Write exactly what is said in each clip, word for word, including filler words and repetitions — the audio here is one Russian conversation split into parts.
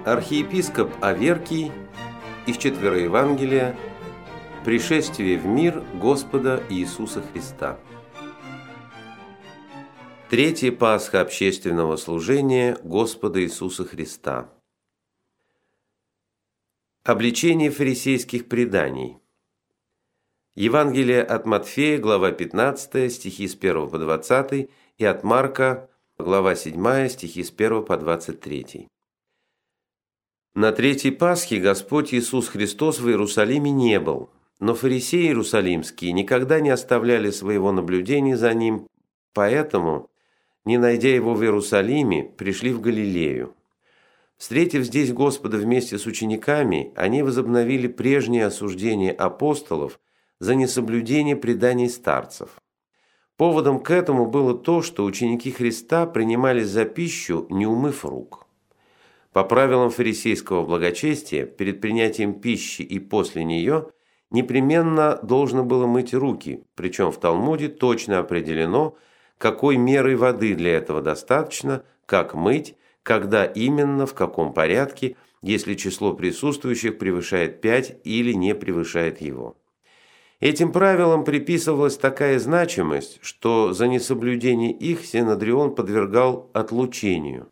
Архиепископ Аверкий из Четвероевангелия «Пришествие в мир Господа Иисуса Христа». Третья Пасха общественного служения Господа Иисуса Христа. Обличение фарисейских преданий. Евангелие от Матфея, глава пятнадцатая, стихи с первого по двадцатый, и от Марка, глава седьмая, стихи с первого по двадцать третий. На Третьей Пасхе Господь Иисус Христос в Иерусалиме не был, но фарисеи иерусалимские никогда не оставляли своего наблюдения за Ним, поэтому, не найдя Его в Иерусалиме, пришли в Галилею. Встретив здесь Господа вместе с учениками, они возобновили прежнее осуждение апостолов за несоблюдение преданий старцев. Поводом к этому было то, что ученики Христа принимались за пищу, не умыв рук. По правилам фарисейского благочестия, перед принятием пищи и после нее непременно должно было мыть руки, причем в Талмуде точно определено, какой мерой воды для этого достаточно, как мыть, когда именно, в каком порядке, если число присутствующих превышает пять или не превышает его. Этим правилам приписывалась такая значимость, что за несоблюдение их Синедрион подвергал отлучению.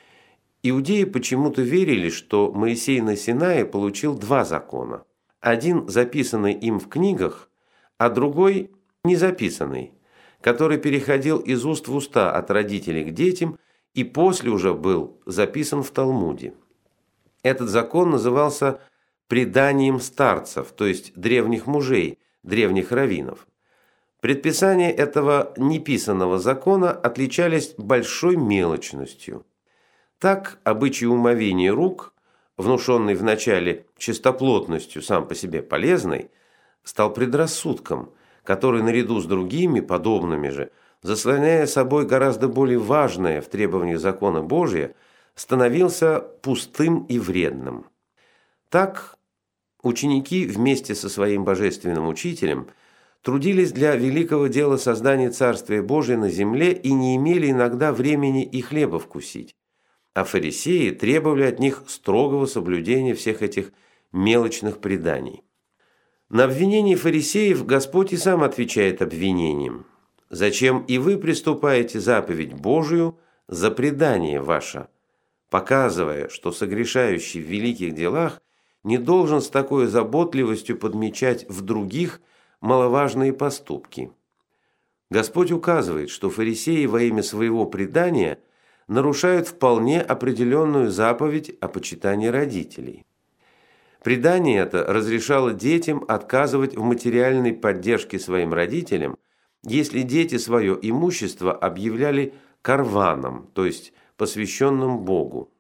Иудеи почему-то верили, что Моисей на Синае получил два закона. Один записанный им в книгах, а другой не записанный, который переходил из уст в уста от родителей к детям и после уже был записан в Талмуде. Этот закон назывался преданием старцев, то есть древних мужей, древних раввинов. Предписания этого неписанного закона отличались большой мелочностью. Так, обычай умывания рук, внушенный вначале чистоплотностью сам по себе полезной, стал предрассудком, который наряду с другими, подобными же, заслоняя собой гораздо более важное в требованиях закона Божия, становился пустым и вредным. Так, ученики вместе со своим божественным учителем трудились для великого дела создания Царствия Божия на земле и не имели иногда времени и хлеба вкусить. А фарисеи требовали от них строгого соблюдения всех этих мелочных преданий. На обвинение фарисеев Господь и сам отвечает обвинением. «Зачем и вы приступаете заповедь Божию за предание ваше?» Показывая, что согрешающий в великих делах не должен с такой заботливостью подмечать в других маловажные поступки. Господь указывает, что фарисеи во имя своего предания нарушают вполне определенную заповедь о почитании родителей. Предание это разрешало детям отказывать в материальной поддержке своим родителям, если дети свое имущество объявляли карваном, то есть посвященным Богу.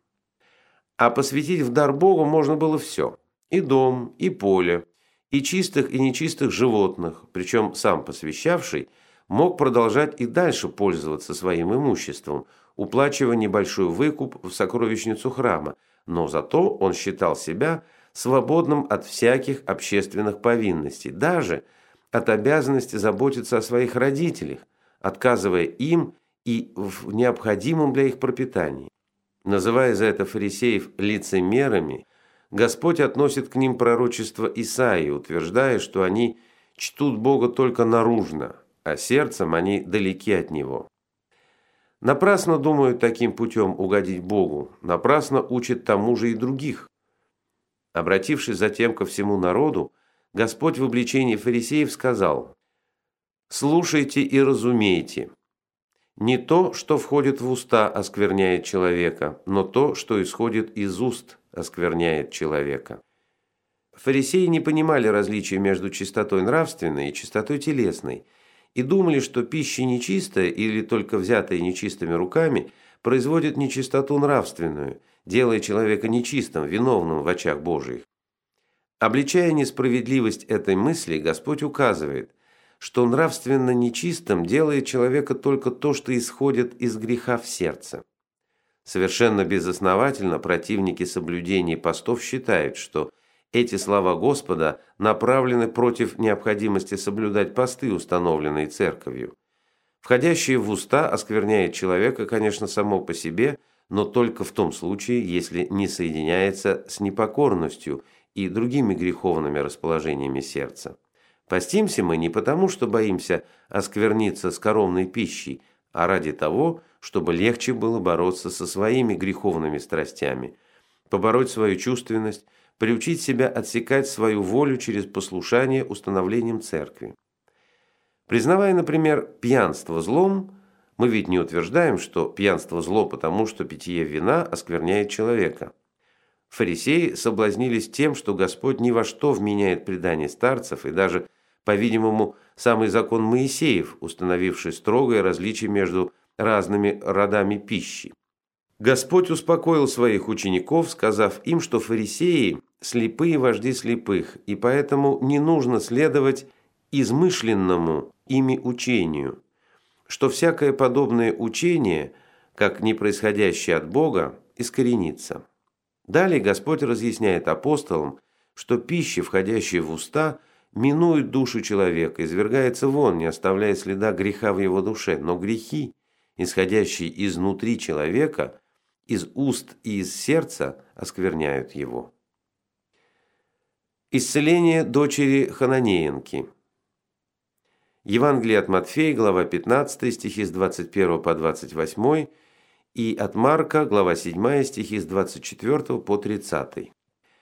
А посвятить в дар Богу можно было все – и дом, и поле, и чистых, и нечистых животных, причем сам посвящавший мог продолжать и дальше пользоваться своим имуществом, уплачивая небольшой выкуп в сокровищницу храма, но зато он считал себя свободным от всяких общественных повинностей, даже от обязанности заботиться о своих родителях, отказывая им и в необходимом для их пропитании. Называя за это фарисеев лицемерами, Господь относит к ним пророчество Исаии, утверждая, что они чтут Бога только наружно, а сердцем они далеки от Него. Напрасно думают таким путем угодить Богу, напрасно учат тому же и других. Обратившись затем ко всему народу, Господь в обличении фарисеев сказал: «Слушайте и разумейте. Не то, что входит в уста, оскверняет человека, но то, что исходит из уст, оскверняет человека». Фарисеи не понимали различия между чистотой нравственной и чистотой телесной, и думали, что пища нечистая или только взятая нечистыми руками производит нечистоту нравственную, делая человека нечистым, виновным в очах Божиих. Обличая несправедливость этой мысли, Господь указывает, что нравственно нечистым делает человека только то, что исходит из греха в сердце. Совершенно безосновательно противники соблюдения постов считают, что эти слова Господа направлены против необходимости соблюдать посты, установленные Церковью. Входящее в уста оскверняет человека, конечно, само по себе, но только в том случае, если не соединяется с непокорностью и другими греховными расположениями сердца. Постимся мы не потому, что боимся оскверниться скоромной пищей, а ради того, чтобы легче было бороться со своими греховными страстями, побороть свою чувственность, приучить себя отсекать свою волю через послушание установлениям церкви. Признавая, например, пьянство злом, мы ведь не утверждаем, что пьянство зло, потому что питье вина оскверняет человека. Фарисеи соблазнились тем, что Господь ни во что вменяет предание старцев, и даже, по-видимому, самый закон Моисеев, установивший строгое различие между разными родами пищи. Господь успокоил своих учеников, сказав им, что фарисеи – слепые вожди слепых, и поэтому не нужно следовать измышленному ими учению, что всякое подобное учение, как не происходящее от Бога, искоренится. Далее Господь разъясняет апостолам, что пища, входящая в уста, минует душу человека, извергается вон, не оставляя следа греха в его душе, но грехи, исходящие изнутри человека, из уст и из сердца, оскверняют его. Исцеление дочери Хананеенки. Евангелие от Матфея, глава пятнадцатая, стихи с двадцать первого по двадцать восьмой, и от Марка, глава седьмая, стихи с двадцать четвёртого по тридцатый.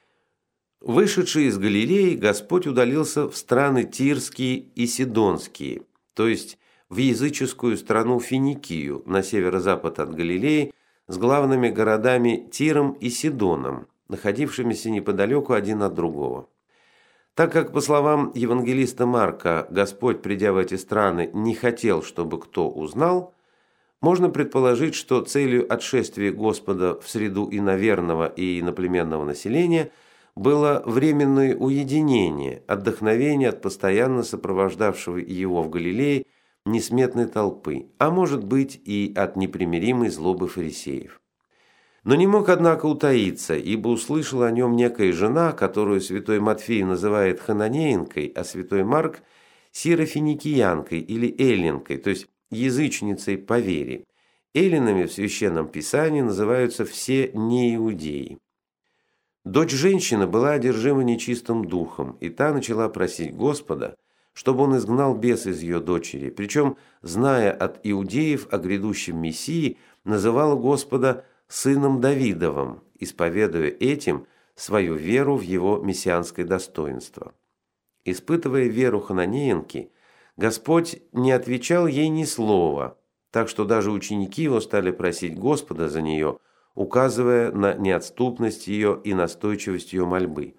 Вышедший из Галилеи, Господь удалился в страны Тирские и Сидонские, то есть в языческую страну Финикию на северо-запад от Галилеи, с главными городами Тиром и Сидоном, находившимися неподалеку один от другого. Так как, по словам евангелиста Марка, Господь, придя в эти страны, не хотел, чтобы кто узнал, можно предположить, что целью отшествия Господа в среду иноверного и иноплеменного населения было временное уединение, отдохновение от постоянно сопровождавшего его в Галилее несметной толпы, а может быть и от непримиримой злобы фарисеев. Но не мог, однако, утаиться, ибо услышала о нем некая жена, которую святой Матфей называет Хананеенкой, а святой Марк – сирофиникиянкой или эллинкой, то есть язычницей по вере. Эллинами в Священном Писании называются все неиудеи. Дочь женщины была одержима нечистым духом, и та начала просить Господа, чтобы он изгнал бес из ее дочери, причем, зная от иудеев о грядущем Мессии, называла Господа сыном Давидовым, исповедуя этим свою веру в его мессианское достоинство. Испытывая веру Хананеенки, Господь не отвечал ей ни слова, так что даже ученики его стали просить Господа за нее, указывая на неотступность ее и настойчивость ее мольбы.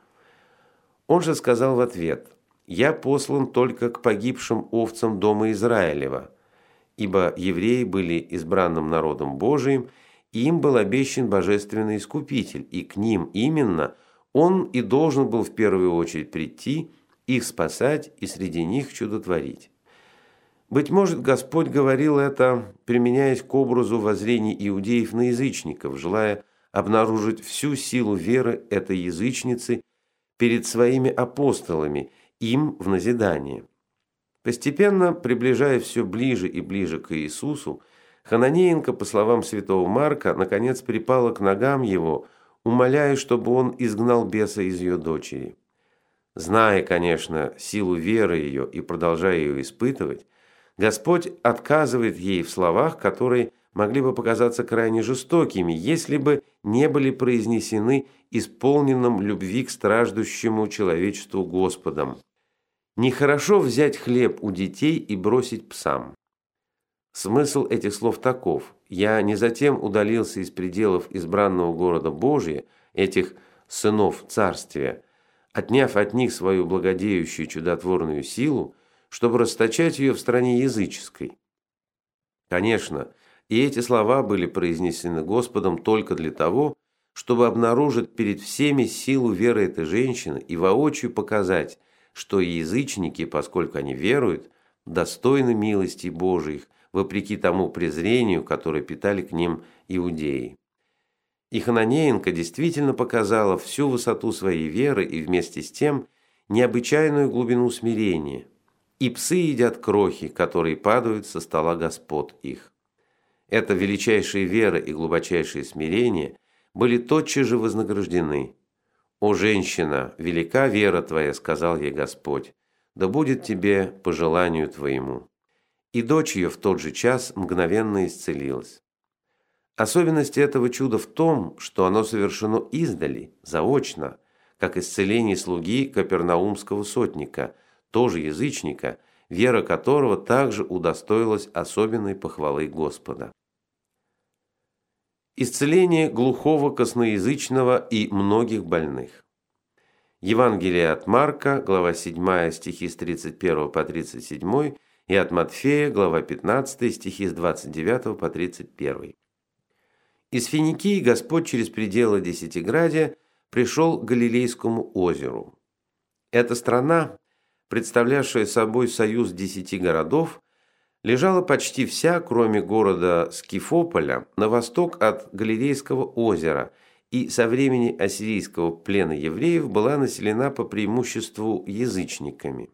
Он же сказал в ответ: «Я послан только к погибшим овцам дома Израилева, ибо евреи были избранным народом Божиим, и им был обещан божественный Искупитель, и к ним именно он и должен был в первую очередь прийти, их спасать и среди них чудотворить». Быть может, Господь говорил это, применяясь к образу воззрений иудеев на язычников, желая обнаружить всю силу веры этой язычницы перед своими апостолами, им в назидание. Постепенно, приближаясь все ближе и ближе к Иисусу, Хананеенка, по словам святого Марка, наконец припала к ногам его, умоляя, чтобы он изгнал беса из ее дочери. Зная, конечно, силу веры ее и продолжая ее испытывать, Господь отказывает ей в словах, которые могли бы показаться крайне жестокими, если бы не были произнесены исполненным любви к страждущему человечеству Господом. «Нехорошо взять хлеб у детей и бросить псам». Смысл этих слов таков: «Я не затем удалился из пределов избранного города Божия, этих сынов царствия, отняв от них свою благодеющую чудотворную силу, чтобы расточать ее в стране языческой». Конечно, и эти слова были произнесены Господом только для того, чтобы обнаружить перед всеми силу веры этой женщины и воочию показать, что и язычники, поскольку они веруют, достойны милости Божиих, вопреки тому презрению, которое питали к ним иудеи. И Хананеенка действительно показала всю высоту своей веры и вместе с тем необычайную глубину смирения. И псы едят крохи, которые падают со стола господ их. Эта величайшая вера и глубочайшее смирение были тотчас же вознаграждены. «О, женщина, велика вера твоя», – сказал ей Господь, – «да будет тебе по желанию твоему». И дочь ее в тот же час мгновенно исцелилась. Особенность этого чуда в том, что оно совершено издали, заочно, как исцеление слуги капернаумского сотника, тоже язычника, вера которого также удостоилась особенной похвалы Господа. Исцеление глухого, косноязычного и многих больных. Евангелие от Марка, глава седьмая, стихи с тридцать первого по тридцать седьмой, и от Матфея, глава пятнадцатая, стихи с двадцать девятого по тридцать первый. Из Финикии Господь через пределы Десятиградия пришел к Галилейскому озеру. Эта страна, представлявшая собой союз десяти городов, лежала почти вся, кроме города Скифополя, на восток от Галилейского озера и со времени ассирийского плена евреев была населена по преимуществу язычниками.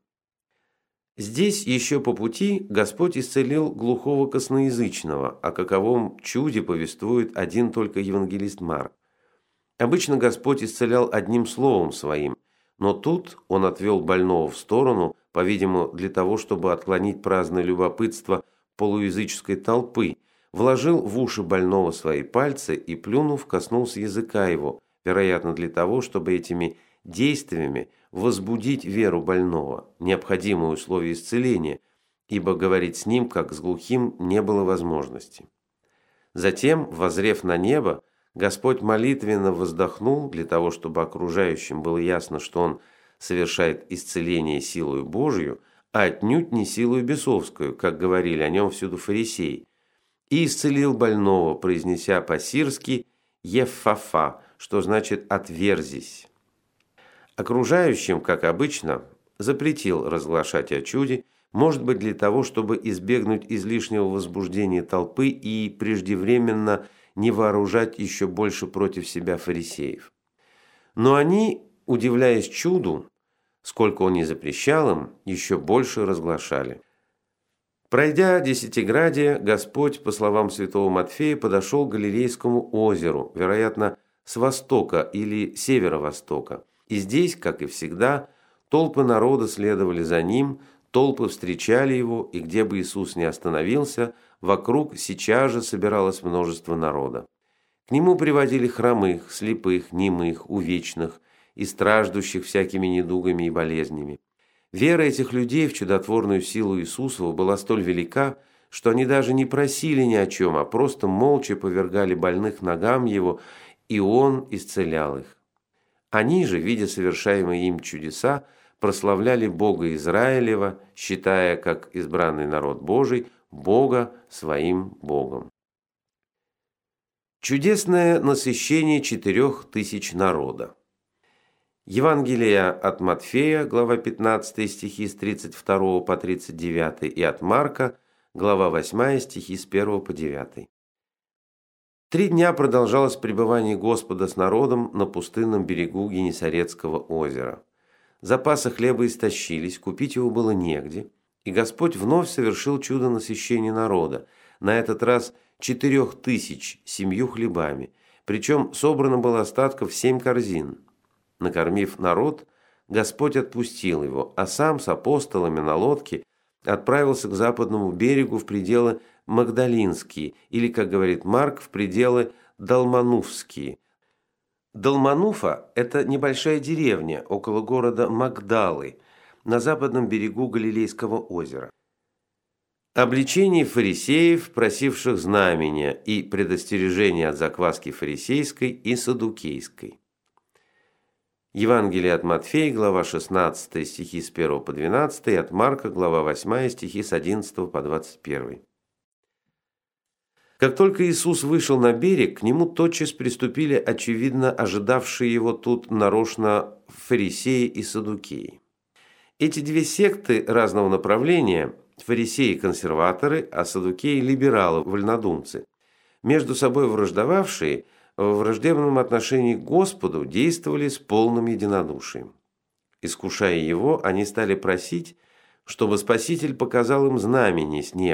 Здесь еще по пути Господь исцелил глухого косноязычного, о каковом чуде повествует один только евангелист Марк. Обычно Господь исцелял одним словом своим, но тут Он отвел больного в сторону, по-видимому, для того, чтобы отклонить праздное любопытство полуязыческой толпы, вложил в уши больного свои пальцы и, плюнув, коснулся языка его, вероятно, для того, чтобы этими действиями возбудить веру больного, необходимое условие исцеления, ибо говорить с ним, как с глухим, не было возможности. Затем, воззрев на небо, Господь молитвенно воздохнул для того, чтобы окружающим было ясно, что Он совершает исцеление силою Божию, а отнюдь не силою бесовскую, как говорили о нем всюду фарисеи, и исцелил больного, произнеся по-сирски «Еффафа», что значит «отверзись». Окружающим, как обычно, запретил разглашать о чуде, может быть, для того, чтобы избегнуть излишнего возбуждения толпы и преждевременно не вооружать еще больше против себя фарисеев. Но они, удивляясь чуду, сколько он не запрещал им, еще больше разглашали. Пройдя Десятиградие, Господь, по словам святого Матфея, подошел к Галилейскому озеру, вероятно, с востока или северо-востока. И здесь, как и всегда, толпы народа следовали за ним, толпы встречали его, и где бы Иисус ни остановился, вокруг сейчас же собиралось множество народа. К нему приводили хромых, слепых, немых, увечных и страждущих всякими недугами и болезнями. Вера этих людей в чудотворную силу Иисусову была столь велика, что они даже не просили ни о чем, а просто молча повергали больных ногам его, и Он исцелял их. Они же, видя совершаемые им чудеса, прославляли Бога Израилева, считая, как избранный народ Божий, Бога своим Богом. Чудесное насыщение четырех тысяч народа. Евангелие от Матфея, глава пятнадцатая, стихи с тридцать второго по тридцать девятый, и от Марка, глава восьмая, стихи с первого по девятый. Три дня продолжалось пребывание Господа с народом на пустынном берегу Генесарецкого озера. Запасы хлеба истощились, купить его было негде, и Господь вновь совершил чудо насыщения народа, на этот раз четырех тысяч семью хлебами, причем собрано было остатков семь корзин. Накормив народ, Господь отпустил его, а сам с апостолами на лодке отправился к западному берегу в пределы Магдалинские, или, как говорит Марк, в пределы Далмануфские. Далмануфа – это небольшая деревня около города Магдалы, на западном берегу Галилейского озера. Обличение фарисеев, просивших знамения, и предостережение от закваски фарисейской и саддукейской. Евангелие от Матфея, глава шестнадцатая, стихи с первого по двенадцатый, и от Марка, глава восьмая, стихи с одиннадцатого по двадцать первый. Как только Иисус вышел на берег, к нему тотчас приступили, очевидно, ожидавшие его тут нарочно фарисеи и саддукеи. Эти две секты разного направления, фарисеи – консерваторы, а саддукеи – либералы, вольнодумцы, между собой враждовавшие, в враждебном отношении к Господу действовали с полным единодушием. Искушая его, они стали просить, чтобы Спаситель показал им знамение с неба,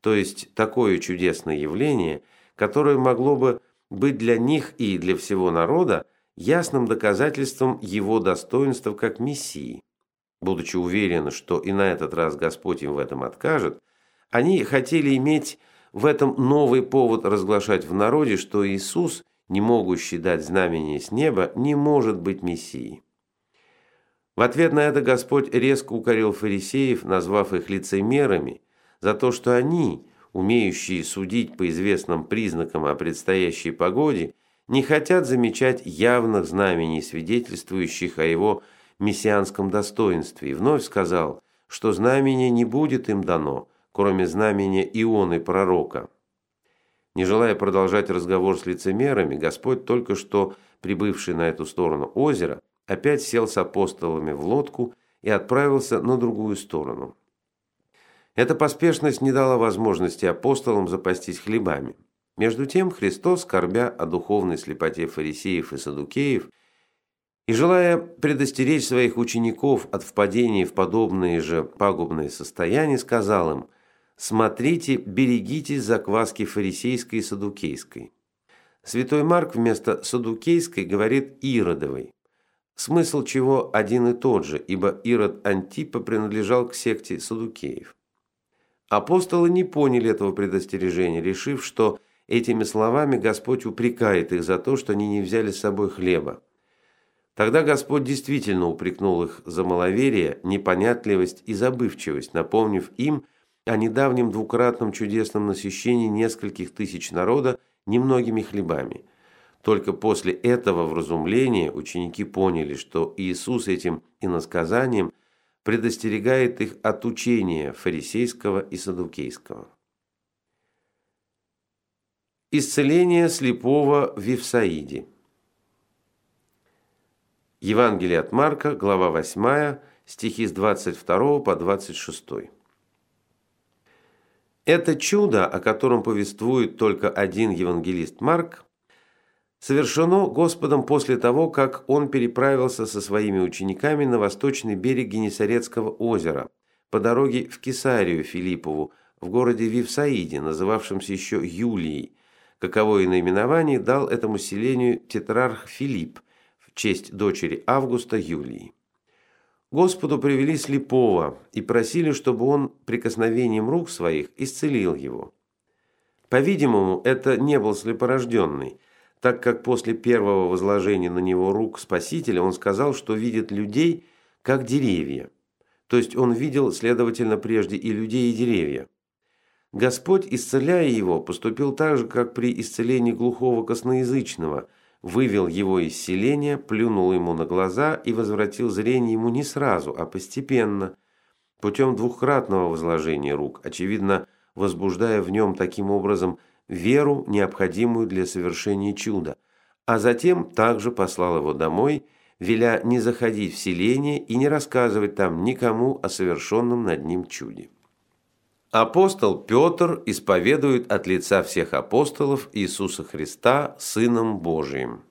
то есть такое чудесное явление, которое могло бы быть для них и для всего народа ясным доказательством его достоинства как Мессии. Будучи уверены, что и на этот раз Господь им в этом откажет, они хотели иметь в этом новый повод разглашать в народе, что Иисус, не могущий дать знамение с неба, не может быть Мессией. В ответ на это Господь резко укорил фарисеев, назвав их лицемерами, за то, что они, умеющие судить по известным признакам о предстоящей погоде, не хотят замечать явных знамений, свидетельствующих о его мессианском достоинстве, и вновь сказал, что знамение не будет им дано, кроме знамения Ионы пророка. Не желая продолжать разговор с лицемерами, Господь, только что прибывший на эту сторону озера, опять сел с апостолами в лодку и отправился на другую сторону. Эта поспешность не дала возможности апостолам запастись хлебами. Между тем Христос, скорбя о духовной слепоте фарисеев и саддукеев, и желая предостеречь своих учеников от впадения в подобные же пагубные состояния, сказал им: «Смотрите, берегитесь закваски фарисейской и саддукейской». Святой Марк вместо саддукейской говорит иродовой, смысл чего один и тот же, ибо Ирод Антипа принадлежал к секте саддукеев. Апостолы не поняли этого предостережения, решив, что этими словами Господь упрекает их за то, что они не взяли с собой хлеба. Тогда Господь действительно упрекнул их за маловерие, непонятливость и забывчивость, напомнив им о недавнем двукратном чудесном насыщении нескольких тысяч народа немногими хлебами. Только после этого вразумления ученики поняли, что Иисус этим иносказанием предостерегает их от учения фарисейского и саддукейского. Исцеление слепого в Вифсаиде. Евангелие от Марка, глава восьмая, стихи с двадцать второго по двадцать шестой. Это чудо, о котором повествует только один евангелист Марк, совершено Господом после того, как он переправился со своими учениками на восточный берег Генесарецкого озера по дороге в Кесарию Филиппову в городе Вифсаиде, называвшемся еще Юлией, каковое наименование дал этому селению тетрарх Филипп в честь дочери Августа Юлии. Господу привели слепого и просили, чтобы он прикосновением рук своих исцелил его. По-видимому, это не был слепорожденный, так как после первого возложения на него рук Спасителя он сказал, что видит людей, как деревья. То есть он видел, следовательно, прежде и людей, и деревья. Господь, исцеляя его, поступил так же, как при исцелении глухого косноязычного, вывел его из селения, плюнул ему на глаза и возвратил зрение ему не сразу, а постепенно, путем двукратного возложения рук, очевидно, возбуждая в нем таким образом веру, необходимую для совершения чуда, а затем также послал его домой, веля не заходить в селение и не рассказывать там никому о совершенном над ним чуде. Апостол Петр исповедует от лица всех апостолов Иисуса Христа Сыном Божиим.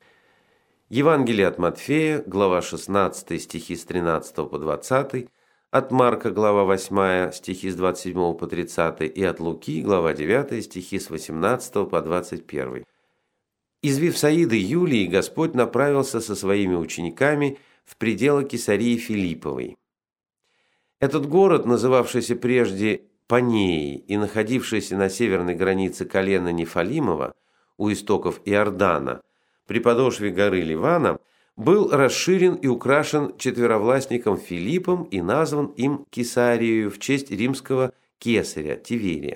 Евангелие от Матфея, глава шестнадцатая, стихи с тринадцатого по двадцатый, от Марка, глава восьмая, стихи с двадцать седьмого по тридцатый, и от Луки, глава девятая, стихи с восемнадцатого по двадцать первый. Из Вифсаиды Юлии Господь направился со своими учениками в пределы Кесарии Филипповой. Этот город, называвшийся прежде Панеей и находившийся на северной границе колена Нефалимова, у истоков Иордана, при подошве горы Ливана, был расширен и украшен четверовластником Филиппом и назван им Кесарией в честь римского кесаря Тиверия.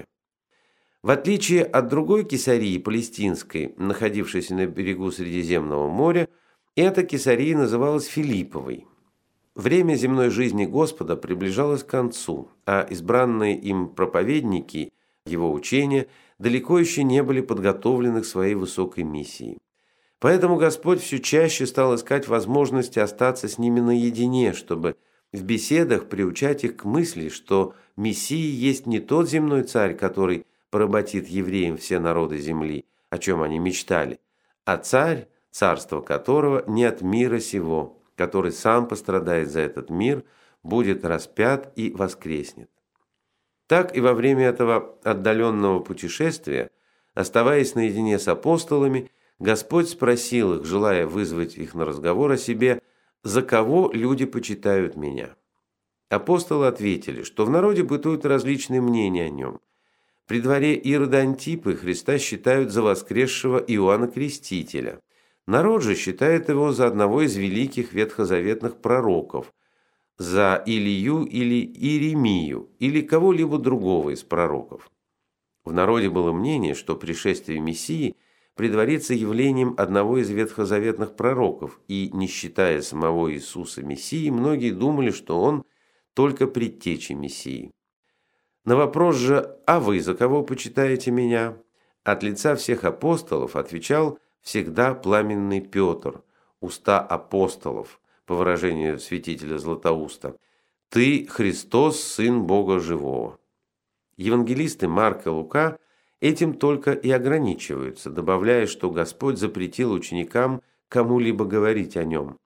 В отличие от другой Кесарии палестинской, находившейся на берегу Средиземного моря, эта Кесария называлась Филипповой. Время земной жизни Господа приближалось к концу, а избранные им проповедники его учения далеко еще не были подготовлены к своей высокой миссии. Поэтому Господь все чаще стал искать возможности остаться с ними наедине, чтобы в беседах приучать их к мысли, что Мессия есть не тот земной царь, который поработит евреям все народы земли, о чем они мечтали, а царь, царство которого не от мира сего, который сам пострадает за этот мир, будет распят и воскреснет. Так и во время этого отдаленного путешествия, оставаясь наедине с апостолами, Господь спросил их, желая вызвать их на разговор о себе: «За кого люди почитают меня?» Апостолы ответили, что в народе бытуют различные мнения о нем. При дворе Ирода Антипы Христа считают за воскресшего Иоанна Крестителя. Народ же считает его за одного из великих ветхозаветных пророков, за Илию или Иеремию, или кого-либо другого из пророков. В народе было мнение, что пришествие Мессии предварится явлением одного из ветхозаветных пророков, и, не считая самого Иисуса Мессией, многие думали, что он только предтеча Мессии. На вопрос же: «А вы за кого почитаете меня?» от лица всех апостолов отвечал всегда пламенный Петр, уста апостолов, по выражению святителя Златоуста: «Ты Христос, Сын Бога Живого». Евангелисты Марк и Лука этим только и ограничиваются, добавляя, что Господь запретил ученикам кому-либо говорить о нем.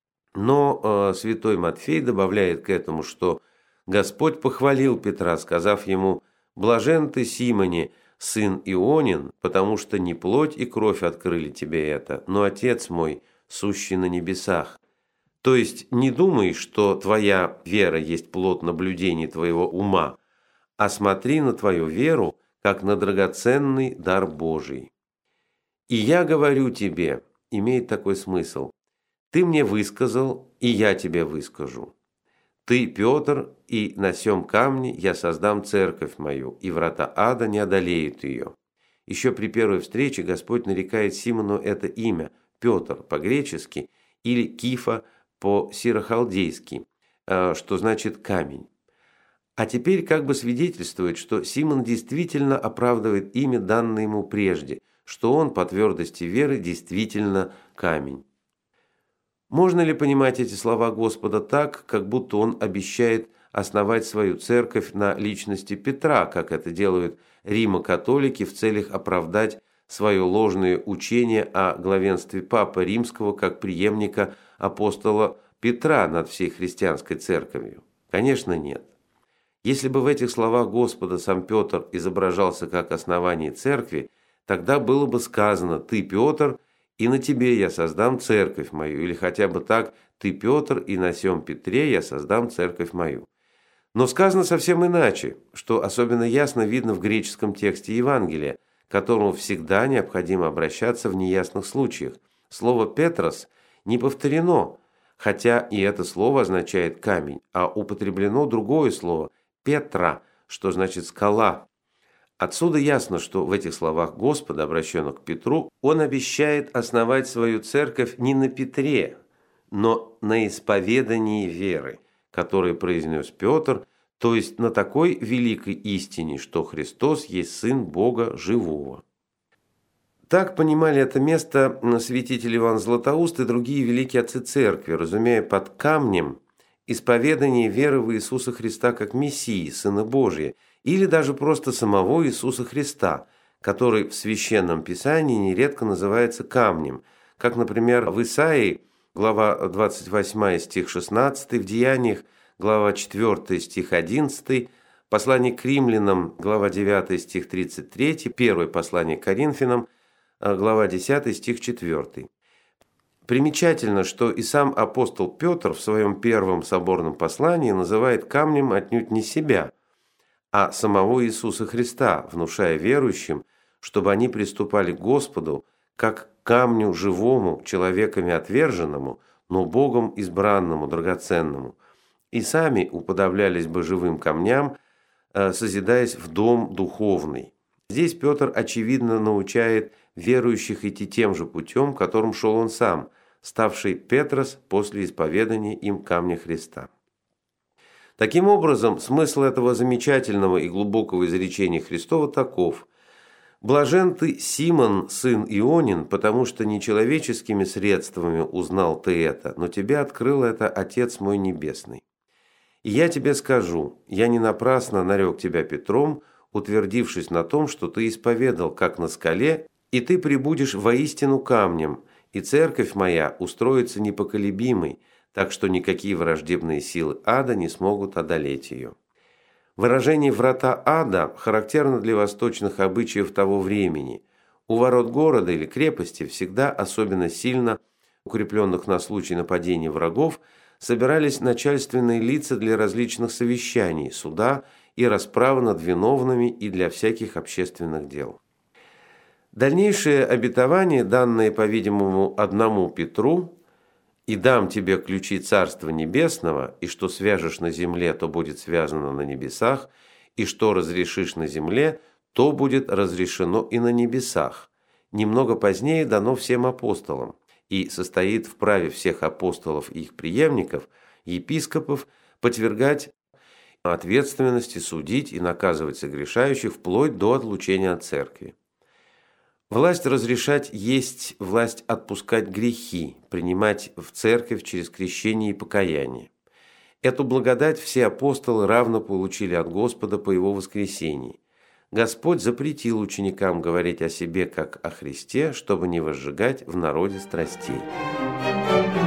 Но э, святой Матфей добавляет к этому, что Господь похвалил Петра, сказав ему: «Блажен ты, Симоне, сын Ионин, потому что не плоть и кровь открыли тебе это, но Отец мой, сущий на небесах». То есть не думай, что твоя вера есть плод наблюдений твоего ума, а смотри на твою веру, как на драгоценный дар Божий. «И я говорю тебе» имеет такой смысл: «Ты мне высказал, и я тебе выскажу. Ты, Петр, и на сем камне я создам церковь мою, и врата ада не одолеют ее». Еще при первой встрече Господь нарекает Симону это имя Петр по-гречески или Кифа по-сирохалдейски, что значит камень. А теперь как бы свидетельствует, что Симон действительно оправдывает имя, данное ему прежде, что он по твердости веры действительно камень. Можно ли понимать эти слова Господа так, как будто он обещает основать свою церковь на личности Петра, как это делают римо-католики в целях оправдать свое ложное учение о главенстве Папы Римского как преемника апостола Петра над всей христианской церковью? Конечно, нет. Если бы в этих словах Господа сам Петр изображался как основание церкви, тогда было бы сказано: «Ты, Петр, и на тебе я создам церковь мою», или хотя бы так: «Ты, Петр, и на сем Петре я создам церковь мою». Но сказано совсем иначе, что особенно ясно видно в греческом тексте Евангелия, к которому всегда необходимо обращаться в неясных случаях. Слово «петрос» не повторено, хотя и это слово означает «камень», а употреблено другое слово «петра», что значит «скала». Отсюда ясно, что в этих словах Господа, обращенных к Петру, он обещает основать свою церковь не на Петре, но на исповедании веры, которое произнес Петр, то есть на такой великой истине, что Христос есть Сын Бога Живого. Так понимали это место святитель Иоанн Златоуст и другие великие отцы церкви, разумея под камнем исповедание веры в Иисуса Христа как Мессии, Сына Божия, или даже просто самого Иисуса Христа, который в Священном Писании нередко называется камнем, как, например, в Исаии, глава двадцать восьмая, стих шестнадцатый, в Деяниях, глава четвёртая, стих одиннадцатый, послание к римлянам, глава девятая, стих тридцать три, первое послание к Коринфянам, глава десятая, стих четвёртый. Примечательно, что и сам апостол Петр в своем первом соборном послании называет камнем отнюдь не себя, а самого Иисуса Христа, внушая верующим, чтобы они приступали к Господу как к камню живому, человеками отверженному, но Богом избранному, драгоценному, и сами уподоблялись бы живым камням, созидаясь в дом духовный. Здесь Петр, очевидно, научает верующих идти тем же путем, которым шел он сам, ставший Петрос после исповедания им камня Христа. Таким образом, смысл этого замечательного и глубокого изречения Христова таков: «Блажен ты, Симон, сын Ионин, потому что не человеческими средствами узнал ты это, но тебе открыл это Отец мой Небесный. И я тебе скажу, я не напрасно нарек тебя Петром, утвердившись на том, что ты исповедал, как на скале, и ты прибудешь воистину камнем, и церковь моя устроится непоколебимой, так что никакие враждебные силы ада не смогут одолеть ее». Выражение «врата ада» характерно для восточных обычаев того времени. У ворот города или крепости всегда особенно сильно укрепленных на случай нападения врагов собирались начальственные лица для различных совещаний, суда и расправы над виновными и для всяких общественных дел. Дальнейшее обетование, данное, по-видимому, одному Петру: «И дам тебе ключи Царства Небесного, и что свяжешь на земле, то будет связано на небесах, и что разрешишь на земле, то будет разрешено и на небесах», немного позднее дано всем апостолам и состоит в праве всех апостолов и их преемников, епископов, подвергать ответственности, судить и наказывать согрешающих вплоть до отлучения от церкви. Власть разрешать есть власть отпускать грехи, принимать в церковь через крещение и покаяние. Эту благодать все апостолы равно получили от Господа по Его воскресении. Господь запретил ученикам говорить о себе как о Христе, чтобы не возжигать в народе страстей.